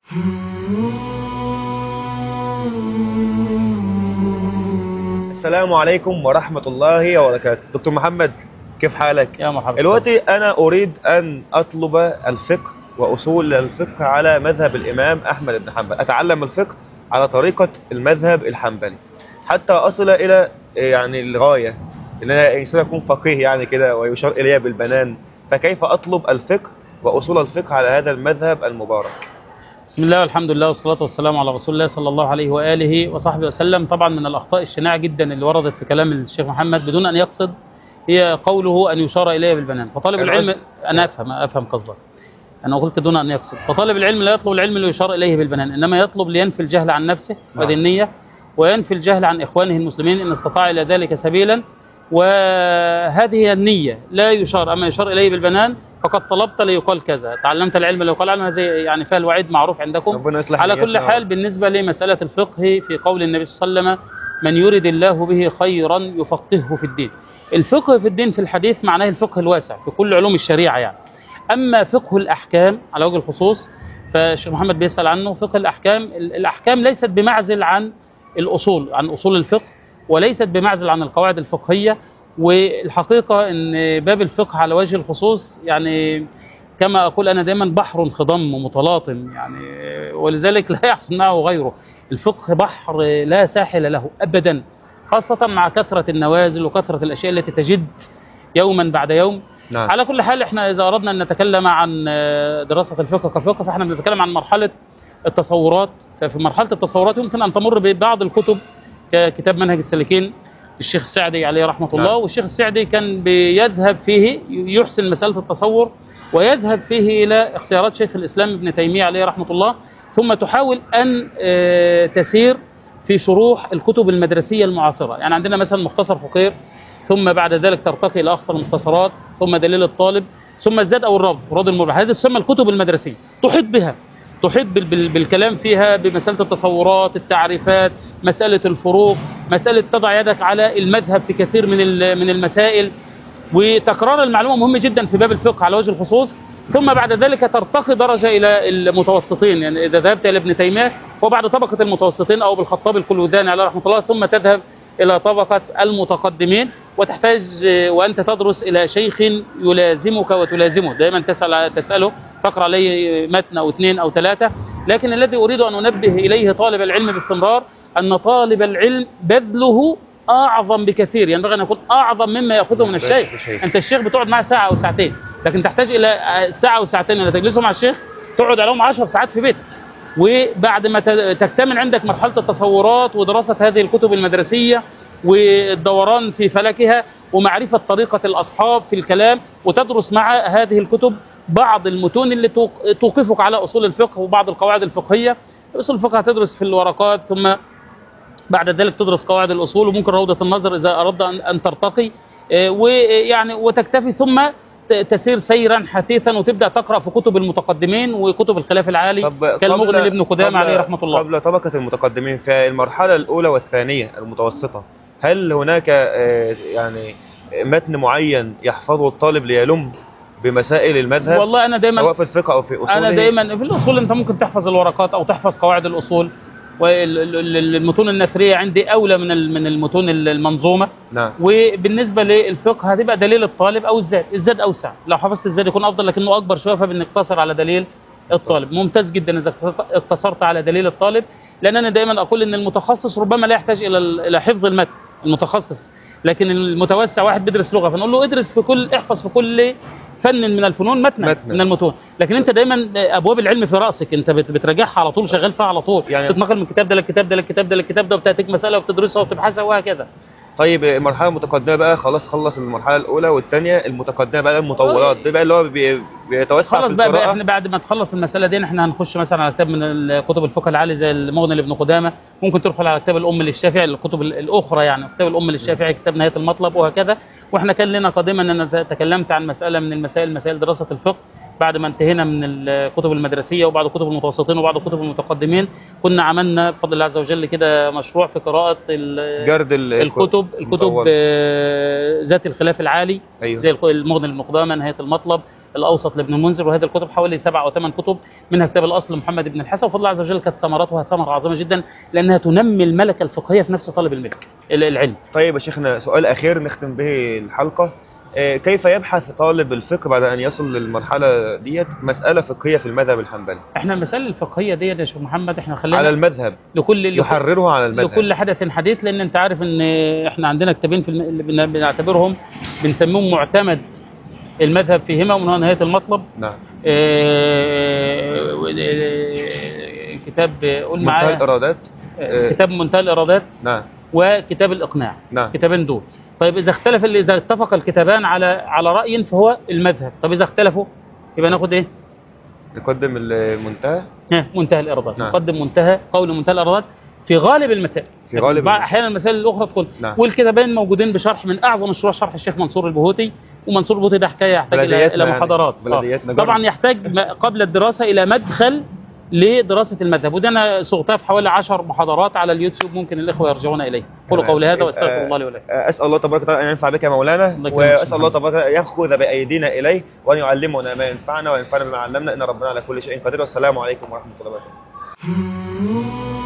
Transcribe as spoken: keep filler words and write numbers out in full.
السلام عليكم ورحمة الله وبركاته. دكتور محمد، كيف حالك؟ يا مرحبا. دلوقتي أنا أريد أن أطلب الفقه وأصول الفقه على مذهب الإمام أحمد بن حنبل، أتعلم الفقه على طريقة المذهب الحنبلي حتى أصل إلى يعني الغاية إن أنا إنسان أكون فقيه يعني كده ويشار إلي بالبنان. فكيف أطلب الفقه وأصول الفقه على هذا المذهب المبارك؟ بسم الله والحمد لله والصلاة والسلام على رسول الله صلى الله عليه وآله وصحبه وسلم. طبعا من الأخطاء الشنيعة جدا اللي وردت في كلام الشيخ محمد بدون أن يقصد هي قوله أن يشار إليه بالبنان. فطالب العلم، أنا أفهم أفهم قصدك، أنا قلت دون أن يقصد. فطالب العلم لا يطلب العلم ليشار إليه بالبنان، إنما يطلب لينفي الجهل عن نفسه وذي النية، وينفي الجهل عن إخوانه المسلمين إن استطاع إلى ذلك سبيلا. وهذه هي النية، لا يشار. أما يشار إليه بالبنان فقد طلبت ليقال كذا، تعلمت العلم ليقال عنه، زي يعني فيها الوعيد معروف عندكم. على كل حال، بالنسبة لمسألة الفقه في قول النبي صلى الله عليه وسلم: من يرد الله به خيرا يفقهه في الدين. الفقه في الدين في الحديث معناه الفقه الواسع في كل علوم الشريعة يعني. أما فقه الأحكام على وجه الخصوص فالشيخ محمد بيسأل عنه. فقه الأحكام، الأحكام ليست بمعزل عن الأصول، عن أصول الفقه، وليست بمعزل عن القواعد الفقهية. والحقيقة أن باب الفقه على وجه الخصوص يعني كما أقول أنا دائما بحر خضم متلاطم يعني، ولذلك لا يحصل معه غيره. الفقه بحر لا ساحل له أبدا، خاصة مع كثرة النوازل وكثرة الأشياء التي تجد يوما بعد يوم. نعم. على كل حال، احنا إذا أردنا أن نتكلم عن دراسة الفقه كفقه فاحنا بنتكلم عن مرحلة التصورات. ففي مرحلة التصورات يمكن أن تمر ببعض الكتب ككتاب منهج السالكين الشيخ السعدي عليه رحمة الله. نعم. والشيخ السعدي كان بيذهب فيه يحسن مسألة التصور، ويذهب فيه إلى اختيارات شيخ الإسلام ابن تيمية عليه رحمة الله، ثم تحاول أن تسير في شروح الكتب المدرسية المعاصرة. يعني عندنا مثلا مختصر فقير، ثم بعد ذلك ترتقي إلى أقصى المختصرات، ثم دليل الطالب، ثم الزاد أو الرب راد المربح. هذه تسمى الكتب المدرسية، تحيط بها، تحيط بالكلام فيها بمسألة التصورات، التعريفات، مسألة الفروق، مسألة تضع يدك على المذهب في كثير من من المسائل. وتكرار المعلومة مهم جدا في باب الفقه على وجه الخصوص. ثم بعد ذلك ترتقي درجة إلى المتوسطين، يعني إذا ذهبت إلى ابن تيمية وبعد طبقة المتوسطين أو بالخطاب الكلوداني عليه رحمة الله، ثم تذهب إلى طبقة المتقدمين، وتحتاج وأنت تدرس إلى شيخ يلازمك وتلازمه، دائما تسأل تسأله تقرأ عليه متن أو اثنين أو ثلاثة. لكن الذي أريد أن أنبه إليه طالب العلم باستمرار أن طالب العلم بذله أعظم بكثير، ينبغي أن يكون أعظم مما يأخذه من الشيخ. أنت الشيخ بتقعد معه ساعة أو ساعتين، لكن تحتاج إلى ساعة أو ساعتين أن تجلسوا مع الشيخ تقعد عليهم عشر ساعات في بيتك. وبعد ما تكتمل عندك مرحلة التصورات ودراسة هذه الكتب المدرسية والدوران في فلكها ومعرفة طريقة الأصحاب في الكلام، وتدرس مع هذه الكتب بعض المتون اللي توقفك على أصول الفقه وبعض القواعد الفقهية. أصول الفقه هتدرس في الورقات، ثم بعد ذلك تدرس قواعد الأصول وممكن روضة النظر إذا أردت أن ترتقي ويعني وتكتفي، ثم تسير سيرا حثيثا وتبدأ تقرأ في كتب المتقدمين وكتب الخلاف العالي كالمغني لابن قدامة عليه رحمة الله. قبل طبقة المتقدمين في المرحلة الأولى والثانية المتوسطة، هل هناك يعني متن معين يحفظه الطالب ليلم بمسائل المذهب؟ والله أنا دايما سواء في الفقه أو في أصوله. أنا دايما في الأصول أنت ممكن تحفظ الورقات أو تحفظ قواعد الأصول، والمتون النثرية عندي أولى من من المتون المنظومة. نعم. وبالنسبة للفقه هتبقى دليل الطالب أو الزاد، الزاد أوسع، لو حفظت الزاد يكون أفضل لكنه أكبر شوية، فبنقتصر على دليل الطالب. ممتاز جدا إذا اقتصرت على دليل الطالب، لأن أنا دائما أقول إن المتخصص ربما لا يحتاج إلى إلى حفظ المتن المتخصص، لكن المتوسع واحد بيدرس لغة فنقول له ادرس في كل احفظ في كل فن من الفنون متنا من المتون. لكن انت دايما ابواب العلم في راسك، انت بتراجعها على طول، شغال فيها على طول، يعني تتنقل من الكتاب ده للكتاب ده للكتاب ده للكتاب ده، وبتاتيك مساله وبتدرسها وبتبحثها وهكذا. طيب المرحله المتقدمه بقى خلاص، خلص المرحله الاولى والثانيه، المتقدمه بقى المطولات دي بقى اللي هو بيتوسع خلاص بقى, بقى احنا بعد ما تخلص المساله دي احنا هنخش مثلا على كتاب من كتب الفقه العالي زي المغني لابن قدامه، ممكن تدخل على كتاب الام للشافعي، الكتب الاخرى يعني كتاب الام للشافعي، كتاب نهايه المطلب وهكذا. واحنا كان لنا قديما ان انا تكلمت عن مساله من المسائل مسائل دراسه الفقه بعد ما انتهينا من الكتب المدرسيه وبعض كتب المتوسطين وبعض كتب المتقدمين. كنا عملنا بفضل الله عز وجل كده مشروع في قراءه جرد الكتب الكتب ذات الخلاف العالي. أيوه. زي المغني لابن قدامه، نهايه المطلب، الأوسط لابن المنذر، وهذه الكتب حوالي سبع أو ثمان كتب، منها كتاب الأصل محمد بن الحسن. وفضل الله عز وجل كانت ثمرتها ثمرة عظيمة جدا، لأنها تنمي الملكة الفقهية في نفس طالب الملك العلم. طيب يا شيخنا، سؤال أخير نختم به الحلقة. كيف يبحث طالب الفقه بعد أن يصل للمرحلة ديت مسألة فقهية في المذهب الحنبلي؟ احنا المسألة الفقهية دي يا شيخ محمد احنا خلينا على المذهب، لكل يحررها على المذهب، لكل حدث حديث، لأن أنت عارف إن احنا عندنا كتابين في الم... بن- بنعتبرهم بنسميهم معتمد المذهب فيهما، ومن هنا نهاية المطلب. نعم. اه... اه... كتاب قول منتهى معايا الإرادات. اه... كتاب منتهى الإرادات، نعم. وكتاب الإقناع. نعم. كتابين دول. طيب إذا اختلف اللي إذا اتفق الكتابان على على رأي فهو المذهب. طب إذا اختلفوا يبقى ناخد إيه؟ نقدم المنتهى. ها، منتهى الإرادات. نعم. نقدم منتهى قول منتهى الإرادات في غالب المسائل. في غالب بعض المسائل. أحيانا المسائل الأخرى تدخل. نعم. والكتابين موجودين بشرح من أعظم الشروح، شرح الشيخ منصور البهوتي. ومنصور البهوتي ده حكاية يحتاج إلى بلدياتنا إلى يعني. محاضرات. بلدياتنا آه. جرب. طبعا يحتاج م- قبل الدراسة إلى مدخل لدراسة المذهب، وده أنا صغتها في حوالي عشر محاضرات على اليوتيوب، ممكن الإخوة يرجعون إليه. قولوا تمام. قولي هذا يبقى وأستغفر الله لي ولكم. أسأل الله تبارك وتعالى أن ينفع بك يا مولانا، الله يكرمك وأسأل الله سبحانه. تبارك وتعالى أن يأخذ بأيدينا إليه وأن يعلمنا ما ينفعنا وينفعنا بما علمنا، إن ربنا على كل شيء قدير. والسلام عليكم ورحمة الله وبركاته.